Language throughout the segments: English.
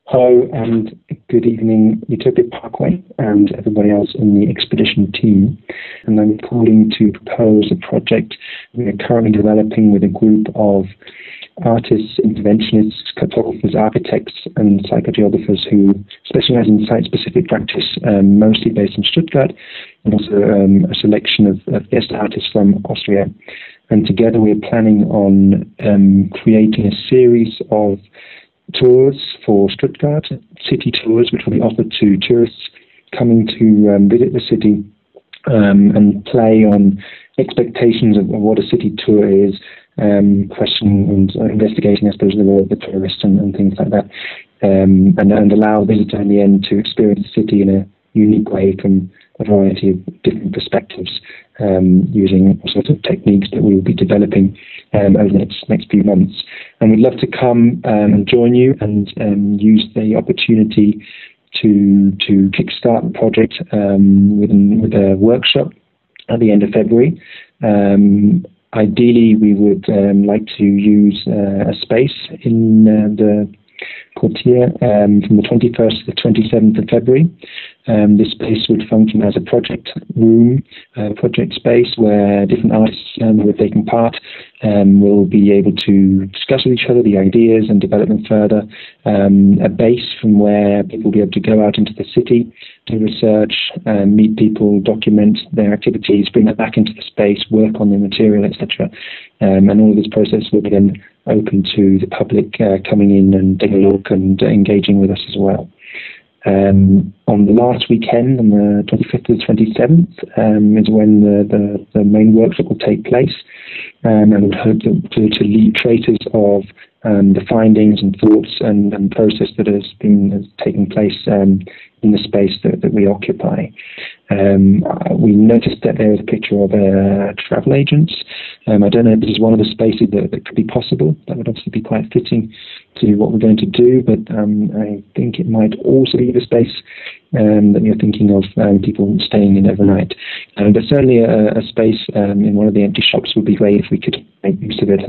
Hello and good evening, Utopia Parkway and everybody else in the expedition team. And I'm calling to propose a project we are currently developing with a group of artists, interventionists, cartographers, architects and psychogeographers who specialize in site-specific practice, mostly based in Stuttgart, and also a selection of guest artists from Austria. And together we are planning on creating a series of tours for Stuttgart, city tours, which will be offered to tourists coming to visit the city and play on expectations of what a city tour is, questioning and investigating, I suppose, the role of the tourist and things like that, and allow a visitor in the end to experience the city in a unique way from a variety of different perspectives, using all sorts of techniques that we will be developing over the next few months. And we'd love to come and join you and use the opportunity to kickstart the project with a workshop at the end of February. Ideally, we would like to use a space in the Quartier from the 21st to the 27th of February. This space would function as a project room, project space where different artists who are taking part will be able to discuss with each other the ideas and develop them further. A base from where people will be able to go out into the city, do research, meet people, document their activities, bring that back into the space, work on the material, etc. And all of this process will be then open to the public coming in and taking a look and engaging with us as well. On the last weekend, on the 25th to the 27th, is when the main workshop will take place, and I would hope to leave traces of the findings and thoughts and process that has taken place in the space that we occupy. We noticed that there is a picture of a travel agent. I don't know if this is one of the spaces that could be possible. That would obviously be quite fitting to what we're going to do, but I think it might also be the space that you're thinking of, people staying in overnight. But certainly a space in one of the empty shops would be great if we could make use of it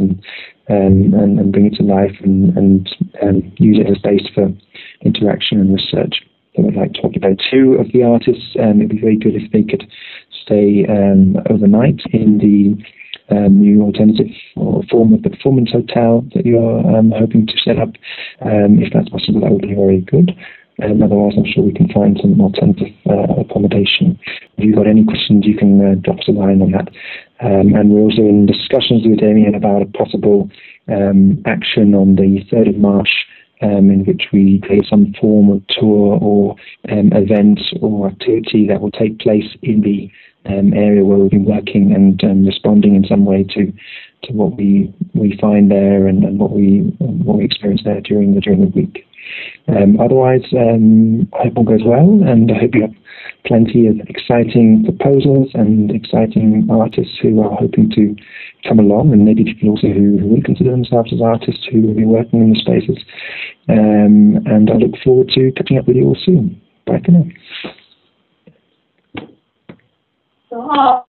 and bring it to life and use it as a space for interaction and research. I would like to talk about two of the artists. It would be very good if they could stay overnight in the new alternative or form of the performance hotel that you're hoping to set up. If that's possible, that would be very good. Otherwise, I'm sure we can find some alternative accommodation. If you've got any questions, you can drop us a line on that. And we're also in discussions with Damien about a possible action on the 3rd of March, in which we create some form of tour or event or activity that will take place in the area where we've been working and responding in some way to what we find there and what we experience there during the week. Otherwise, I hope all goes well, and I hope you have plenty of exciting proposals and exciting artists who are hoping to come along, and maybe people also who will consider themselves as artists who will be working in the spaces. And I look forward to catching up with you all soon. Bye for now.